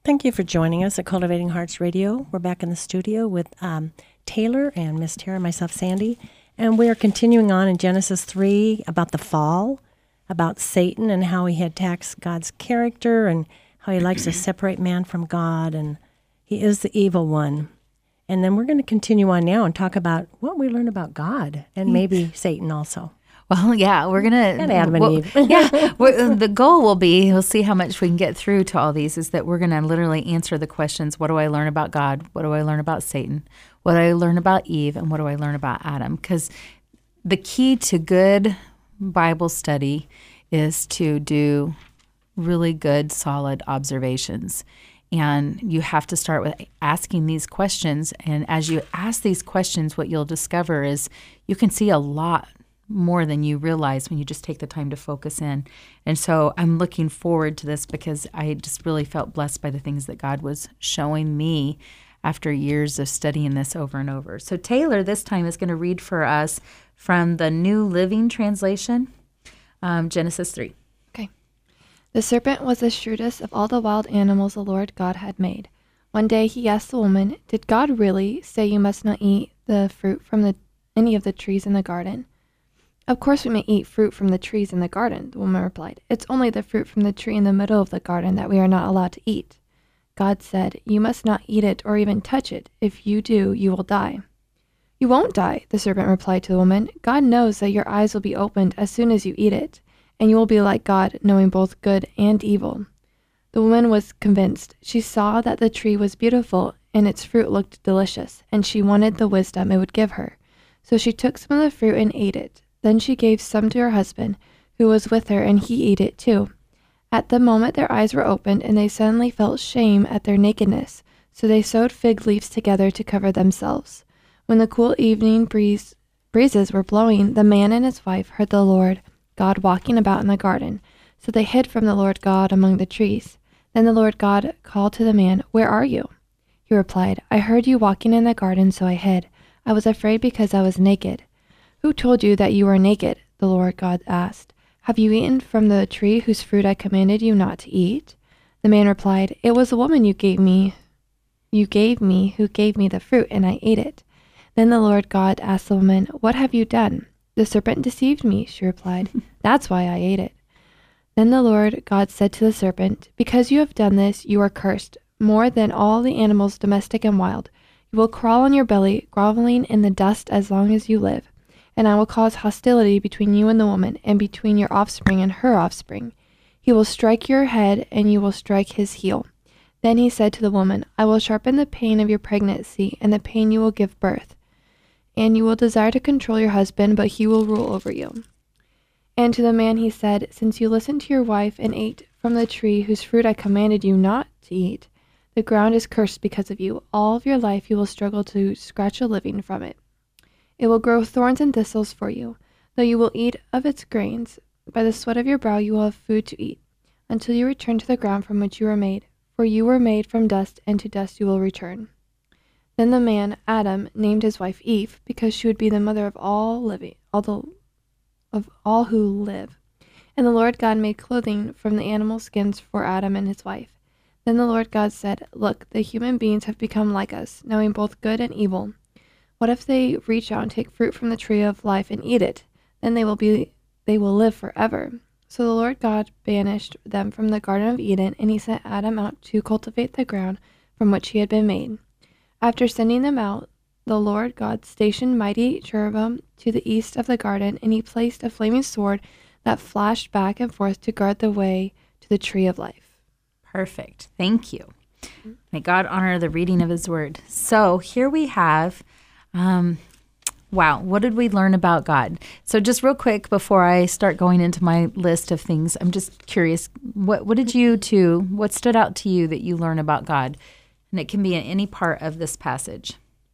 Thank you for joining us at Cultivating Hearts Radio. We're back in the studio with Taylor and Miss Tara, myself, Sandy. And we are continuing on in Genesis 3 about the fall, about Satan and how he attacks God's character and how he likes to separate man from God. And he is the evil one. And then we're going to continue on now and talk about what we learn about God and maybe Satan also. Well, yeah, we're going to... And Adam and Eve. The goal will be, we'll see how much we can get through to all these, is that we're going to literally answer the questions, what do I learn about God? What do I learn about Satan? What do I learn about Eve? And what do I learn about Adam? Because the key to good Bible study is to do really good, solid observations. And you have to start with asking these questions. And as you ask these questions, what you'll discover is you can see a lot more than you realize when you just take the time to focus in. And so I'm looking forward to this because I just really felt blessed by the things that God was showing me after years of studying this over and over. So Taylor this time is going to read for us from the New Living Translation, Genesis 3. Okay. The serpent was the shrewdest of all the wild animals the Lord God had made. One day he asked the woman, "Did God really say you must not eat the fruit from any of the trees in the garden?" "Of course we may eat fruit from the trees in the garden," the woman replied. "It's only the fruit from the tree in the middle of the garden that we are not allowed to eat." God said, "You must not eat it or even touch it. If you do, you will die." "You won't die," the serpent replied to the woman. "God knows that your eyes will be opened as soon as you eat it, and you will be like God, knowing both good and evil." The woman was convinced. She saw that the tree was beautiful and its fruit looked delicious, and she wanted the wisdom it would give her. So she took some of the fruit and ate it. Then she gave some to her husband, who was with her, and he ate it too. At the moment their eyes were opened, and they suddenly felt shame at their nakedness, so they sewed fig leaves together to cover themselves. When the cool evening breezes were blowing, the man and his wife heard the Lord God walking about in the garden, so they hid from the Lord God among the trees. Then the Lord God called to the man, "Where are you?" He replied, "I heard you walking in the garden, so I hid. I was afraid because I was naked." "Who told you that you were naked?" the Lord God asked. "Have you eaten from the tree whose fruit I commanded you not to eat?" The man replied, "It was the woman you gave me who gave me the fruit, and I ate it." Then the Lord God asked the woman, "What have you done?" "The serpent deceived me," she replied. "That's why I ate it." Then the Lord God said to the serpent, "Because you have done this, you are cursed more than all the animals, domestic and wild. You will crawl on your belly, groveling in the dust as long as you live. And I will cause hostility between you and the woman, and between your offspring and her offspring. He will strike your head, and you will strike his heel." Then he said to the woman, "I will sharpen the pain of your pregnancy and the pain you will give birth. And you will desire to control your husband, but he will rule over you." And to the man he said, "Since you listened to your wife and ate from the tree whose fruit I commanded you not to eat, the ground is cursed because of you. All of your life you will struggle to scratch a living from it. It will grow thorns and thistles for you, though you will eat of its grains. By the sweat of your brow you will have food to eat, until you return to the ground from which you were made. For you were made from dust, and to dust you will return." Then the man, Adam, named his wife Eve, because she would be the mother of all who live. And the Lord God made clothing from the animal skins for Adam and his wife. Then the Lord God said, "Look, the human beings have become like us, knowing both good and evil. What if they reach out and take fruit from the tree of life and eat it? Then they will live forever." So the Lord God banished them from the Garden of Eden, and he sent Adam out to cultivate the ground from which he had been made. After sending them out, the Lord God stationed mighty cherubim to the east of the garden, and he placed a flaming sword that flashed back and forth to guard the way to the tree of life. Perfect. Thank you. May God honor the reading of his word. So here we have, wow, what did we learn about God? So just real quick before I start going into my list of things, I'm just curious, what stood out to you that you learn about God? And it can be in any part of this passage.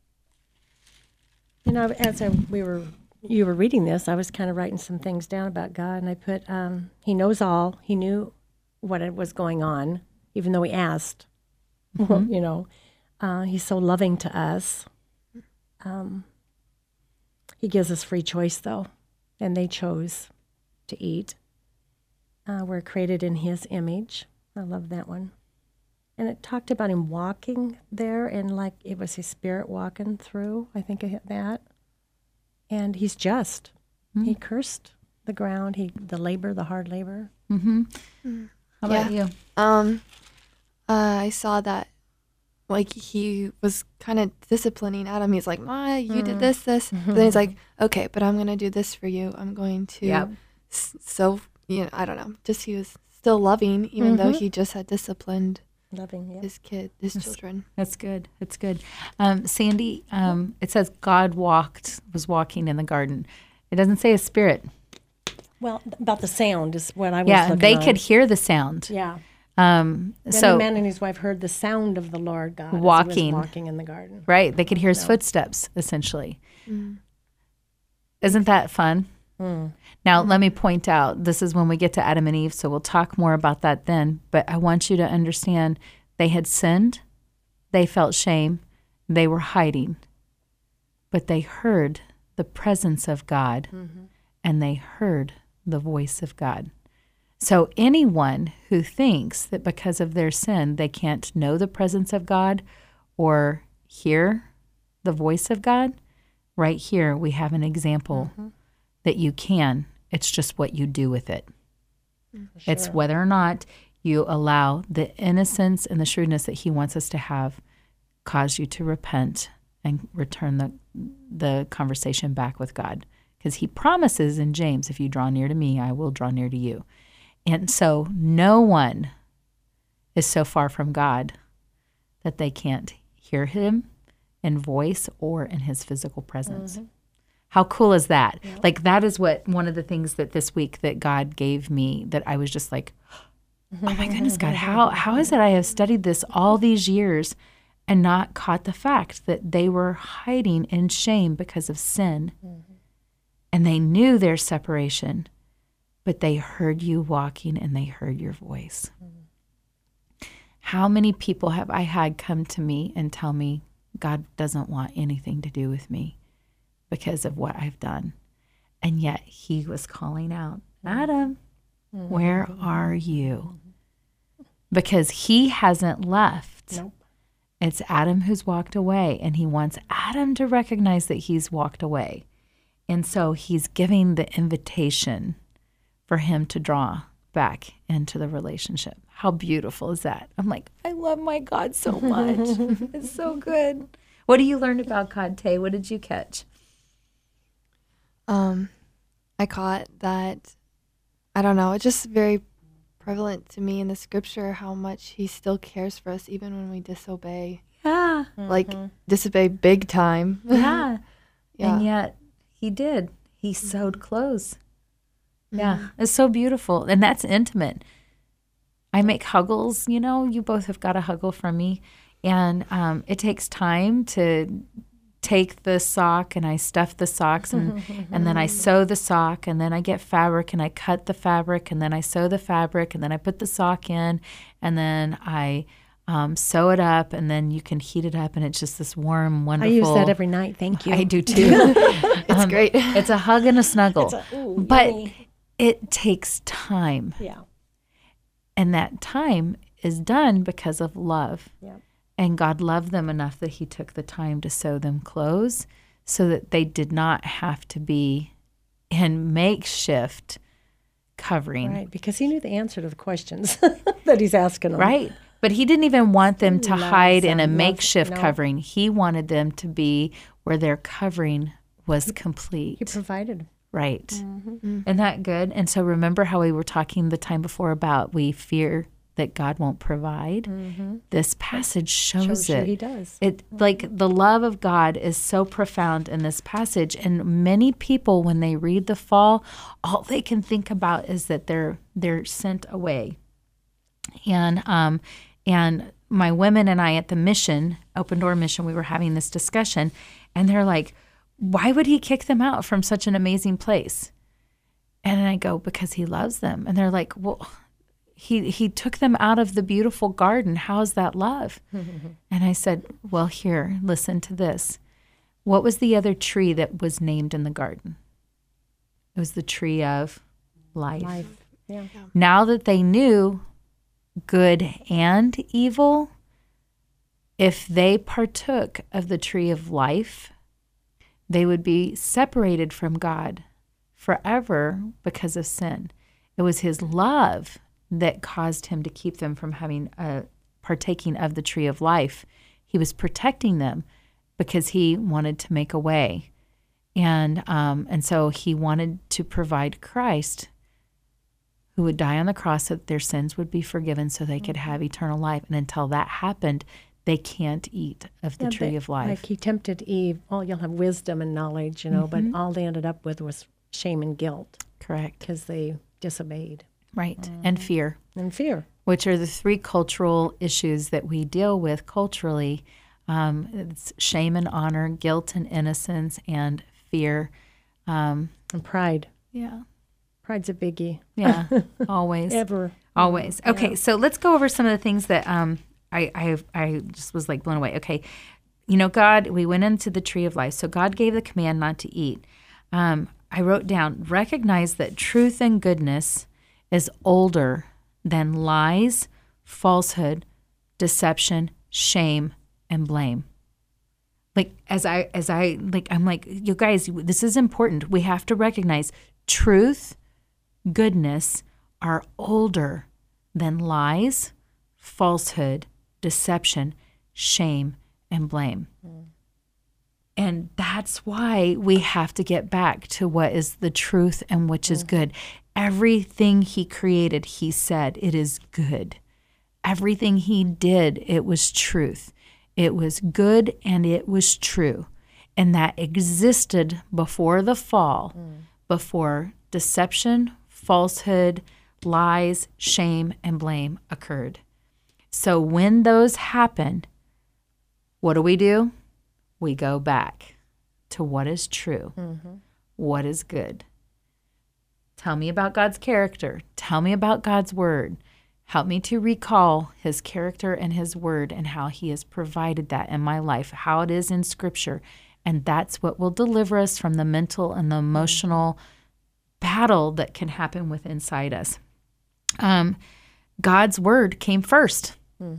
You know, as you were reading this, I was kind of writing some things down about God, and I put, he knows all. He knew what was going on, even though he asked. Mm-hmm. You know, he's so loving to us. He gives us free choice, though, and they chose to eat. We're created in his image. I love that one. And it talked about him walking there, and like it was his spirit walking through. I think I hit that. And he's just. He cursed the ground, the hard labor. How about you? I saw that, like, he was kind of disciplining Adam. He's like, "Ma, you did this. But then he's like, okay, but I'm going to do this for you. I'm going to, Yep. I don't know. Just he was still loving, even though he just had disciplined Loving, yeah. his children. That's good. That's good. Sandy, it says God was walking in the garden. It doesn't say a spirit. Well, about the sound is what I was Yeah, looking they on. could hear the sound. Yeah. So The man and his wife heard the sound of the Lord God as he Walking. was walking in the garden. right, they could hear his footsteps, essentially. Isn't that fun? Now, let me point out, this is when we get to Adam and Eve, so we'll talk more about that then. But I want you to understand they had sinned, they felt shame, they were hiding, but they heard the presence of God and they heard the voice of God. So anyone who thinks that because of their sin they can't know the presence of God or hear the voice of God, right here we have an example that you can. It's just what you do with it. It's whether or not you allow the innocence and the shrewdness that he wants us to have cause you to repent and return the conversation back with God. Because he promises in James, if you draw near to me, I will draw near to you. And so no one is so far from God that they can't hear him in voice or in his physical presence. How cool is that? Yeah. Like that is one of the things that this week that God gave me that I was just like, oh my goodness, God, how is it I have studied this all these years and not caught the fact that they were hiding in shame because of sin. And they knew their separation, but they heard you walking and they heard your voice. How many people have I had come to me and tell me God doesn't want anything to do with me because of what I've done? And yet he was calling out, Adam, where are you? Because he hasn't left. Nope. It's Adam who's walked away, and he wants Adam to recognize that he's walked away. And so he's giving the invitation for him to draw back into the relationship. How beautiful is that? I'm like, I love my God so much. It's so good. What do you learn about God, Tay? What did you catch? I caught that, I don't know, it's just very prevalent to me in the scripture how much he still cares for us even when we disobey. Yeah. Like, disobey big time. Yeah. Yeah. And yet he did. He sewed clothes. Yeah. It's so beautiful. And that's intimate. I make huggles, you both have got a huggle from me. And it takes time to take the sock and I stuff the socks and then I sew the sock and then I get fabric and I cut the fabric and then I sew the fabric and then I put the sock in and then I sew it up and then you can heat it up and it's just this warm, wonderful. I use that every night. Thank you. I do too. It's great. It's a hug and a snuggle. But yummy. It takes time. Yeah. And that time is done because of love. Yeah. And God loved them enough that he took the time to sew them clothes so that they did not have to be in makeshift covering. Right, because he knew the answer to the questions that he's asking them. Right. But he didn't even want them to hide in a them. makeshift No. covering. He wanted them to be where their covering was complete. He provided. Right. Isn't that good? And so remember how we were talking the time before about we fear that God won't provide? This passage shows you it. he does. It like the love of God is so profound in this passage, and many people when they read the fall, all they can think about is that they're sent away. And my women and I at the mission, Open Door Mission, we were having this discussion, and they're like, why would he kick them out from such an amazing place? And I go, because he loves them. And they're like, well, he took them out of the beautiful garden. How is that love? And I said, well, here, listen to this. What was the other tree that was named in the garden? It was the tree of life. Yeah. Now that they knew good and evil, if they partook of the tree of life, they would be separated from God forever because of sin. It was his love that caused him to keep them from having partaking of the tree of life. He was protecting them because he wanted to make a way. And so he wanted to provide Christ, who would die on the cross so that their sins would be forgiven so they could have eternal life. And until that happened, they can't eat of the tree of life. Like he tempted Eve, you'll have wisdom and knowledge, but all they ended up with was shame and guilt. Correct. Because they disobeyed. Right. And fear. And fear. Which are the three cultural issues that we deal with culturally. It's shame and honor, guilt and innocence, and fear. And pride. Yeah. Pride's a biggie. Yeah, always. Ever. Always. Okay, so let's go over some of the things that I just was like blown away. Okay, God, we went into the tree of life. So God gave the command not to eat. I wrote down, recognize that truth and goodness is older than lies, falsehood, deception, shame, and blame. I'm like, you guys, this is important. We have to recognize truth, goodness are older than lies, falsehood, deception, shame, and blame. And that's why we have to get back to what is the truth and which is good. Everything he created, he said, it is good. Everything he did, it was truth. It was good and it was true. And that existed before the fall, before deception, falsehood, lies, shame, and blame occurred. So when those happened, what do? We go back to what is true, what is good. Tell me about God's character. Tell me about God's word. Help me to recall his character and his word and how he has provided that in my life, how it is in Scripture. And that's what will deliver us from the mental and the emotional battle that can happen within inside us. God's word came first.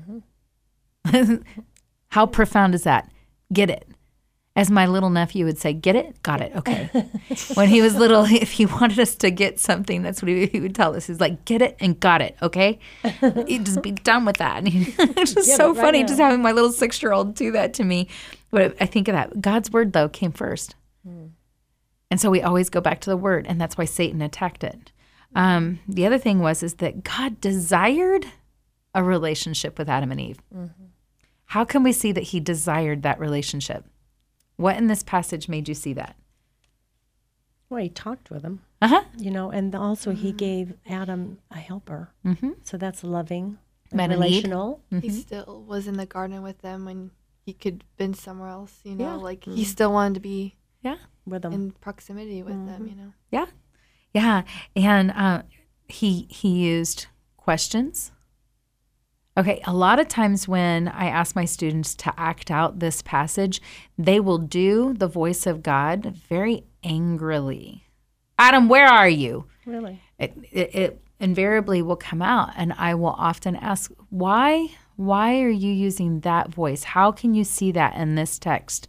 How profound is that? Get it. As my little nephew would say, get it? Got it. Okay. When he was little, if he wanted us to get something, that's what he would tell us. He's like, get it and got it. Okay. He'd just be done with that. And it's just so funny just having my little 6-year-old do that to me. But I think of that. God's word, though, came first. And so we always go back to the word. And that's why Satan attacked it. The other thing is that God desired a relationship with Adam and Eve. How can we see that he desired that relationship? What in this passage made you see that? Well, he talked with him. And also he gave Adam a helper. So that's loving, relational. He still was in the garden with them when he could have been somewhere else, he still wanted to be with them. In proximity with them, Yeah. And he used questions. Okay, a lot of times when I ask my students to act out this passage, they will do the voice of God very angrily. Adam, where are you? Really? It invariably will come out, and I will often ask, why are you using that voice? How can you see that in this text?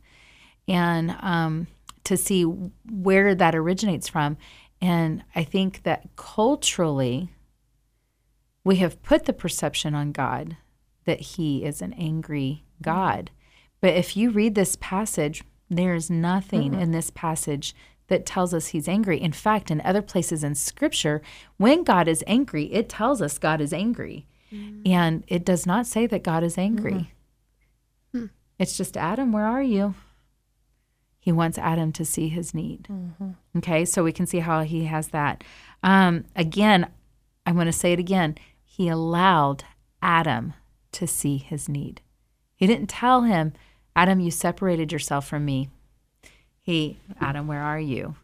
And to see where that originates from. And I think that culturally, we have put the perception on God that he is an angry God. But if you read this passage, there's nothing in this passage that tells us he's angry. In fact, in other places in Scripture, when God is angry, it tells us God is angry. And it does not say that God is angry. It's just, Adam, where are you? He wants Adam to see his need. Okay, so we can see how he has that. Again, I'm going to say it again. He allowed Adam to see his need. He didn't tell him, Adam, you separated yourself from me. Adam, where are you?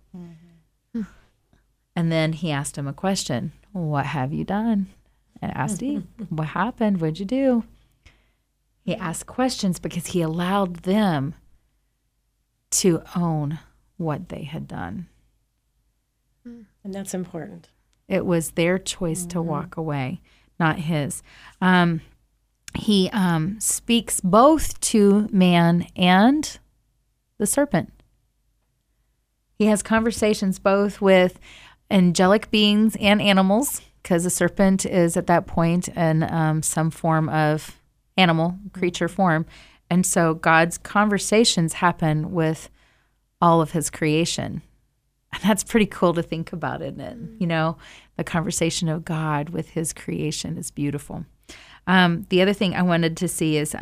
And then he asked him a question. What have you done? And asked Eve, what happened? What'd you do? He asked questions because he allowed them to own what they had done. And that's important. It was their choice to walk away, not his. He speaks both to man and the serpent. He has conversations both with angelic beings and animals, because the serpent is at that point in some form of animal creature form. And so God's conversations happen with all of his creation. And that's pretty cool to think about, isn't it? You know, the conversation of God with his creation is beautiful. The other thing I wanted to see is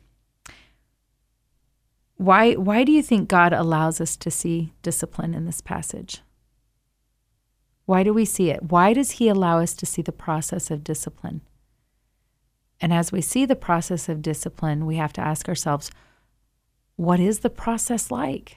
why do you think God allows us to see discipline in this passage? Why do we see it? Why does he allow us to see the process of discipline? And as we see the process of discipline, we have to ask ourselves, what is the process like?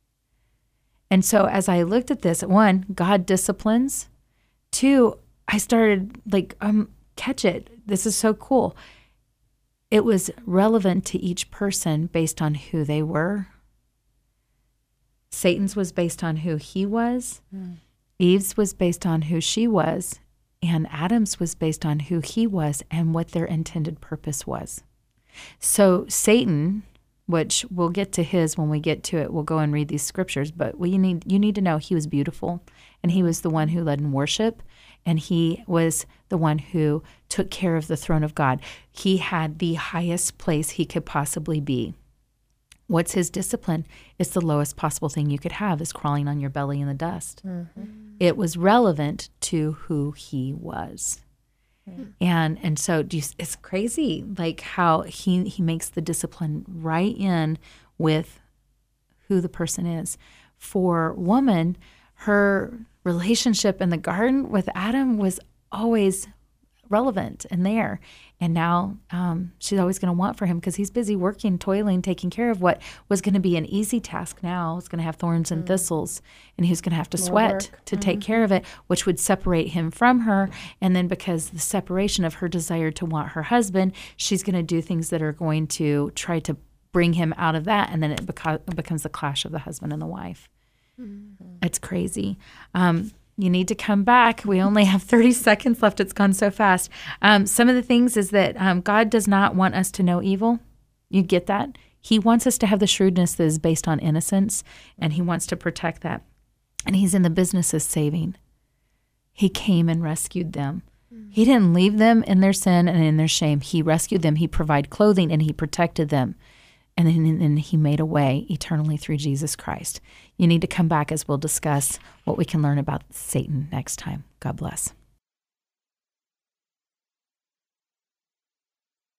And so as I looked at this, one, God disciplines. Two, I started catch it. This is so cool. It was relevant to each person based on who they were. Satan's was based on who he was. Eve's was based on who she was. And Adam's was based on who he was and what their intended purpose was. So Satan, which we'll get to his when we get to it, we'll go and read these scriptures, but you need to know he was beautiful, and he was the one who led in worship, and he was the one who took care of the throne of God. He had the highest place he could possibly be. What's his discipline? It's the lowest possible thing you could have, is crawling on your belly in the dust. It was relevant to who he was. And so it's crazy, like how he makes the discipline right in with who the person is. For woman, her relationship in the garden with Adam was always relevant and there. And now she's always going to want for him, because he's busy working, toiling, taking care of what was going to be an easy task. Now it's going to have thorns and thistles, and he's going to have to sweat to take care of it, which would separate him from her. And then because the separation of her desire to want her husband, she's going to do things that are going to try to bring him out of that. And then it becomes the clash of the husband and the wife. It's crazy. You need to come back. We only have 30 seconds left. It's gone so fast. Some of the things is that God does not want us to know evil. You get that? He wants us to have the shrewdness that is based on innocence, and he wants to protect that. And he's in the business of saving. He came and rescued them. He didn't leave them in their sin and in their shame. He rescued them. He provided clothing, and he protected them. And then he made a way eternally through Jesus Christ. You need to come back as we'll discuss what we can learn about Satan next time. God bless.